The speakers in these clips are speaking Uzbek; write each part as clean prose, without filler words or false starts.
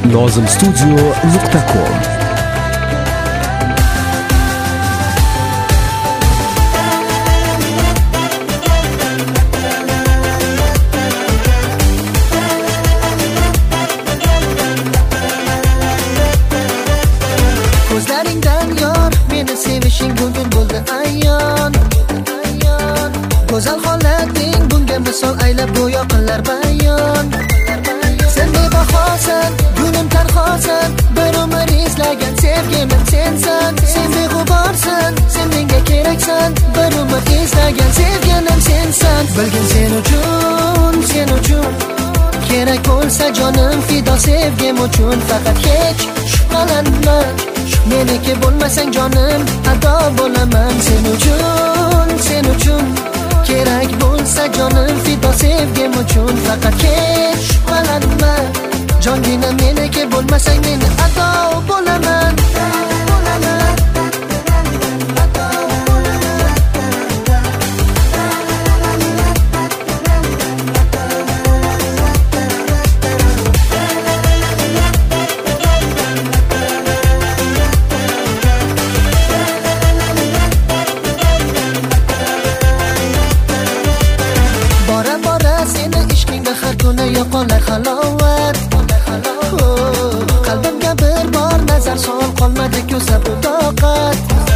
nozimstudio.com. Ko'zlaringdan yor meni sevishing bugun bo'ldi ayon. Go'zal holating bunga misol aylab go'yo qilar bayon. Sen bebahosan, gulim tarhosan, bir umr izlagan sevgimim sensan. Sen beg'uborsan, sen menga keraksan, bir umr izlagan sevginim sensan. Bilgin sen uchun kerak bo'lsa jonim fido sevgim uchun. Faqat hech shubhalanma, meniki bo'lmasang jonim ado bo'laman. Sen uchun kerak bo'lsa jonim fido sevgim uchun. Faqat hech shubhalanma, jongina meniki bo'lmasang men ado bo'laman. Yo'qolar halovat, qalbimga bir bor nazar sol, qolmadi-ku sabr toqat.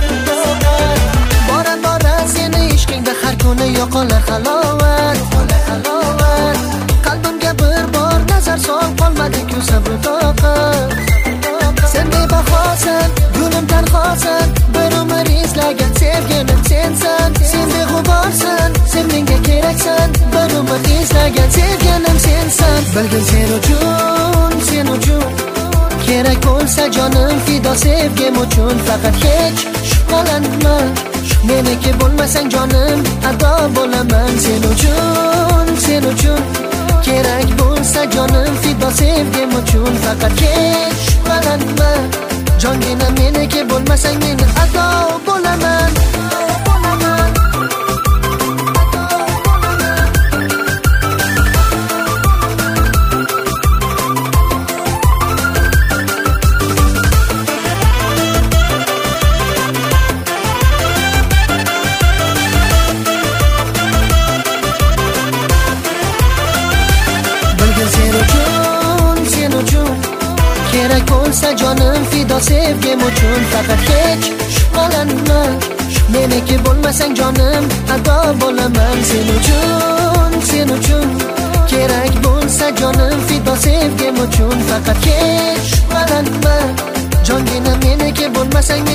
Bora seni ishqingda har kuni yo'qolar halovat, qalbimga bir bor nazar sol, qolmadi-ku sabr toqat. Sen bebahosan, gulim tanhosan, bir umr izlagan sevginim sensan. Sen beg'uborsan, sen menga keraksan, bir umr izlagan sevginim sensan. Bilgin sen uchun kerak bo'lsa jonim fido sevgim uchun. Faqat hech shubhalanma, meniki bo'lmasang jonim ado bo'laman. Sen uchun kerak bo'lsa jonim fido sevgim uchun. Faqat hech shubhalanma, jongina meniki bo'lmasang men ado bo'laman. Sen uchun kerak bo'lsa jonim fido sevgim uchun. Faqat hech shubhalanma, meniki bo'lmasang jonim ado bo'laman. Sen uchun kerak bo'lsa jonim fido sevgim uchun. Faqat hech shubhalanma, jongina meniki bo'lmasang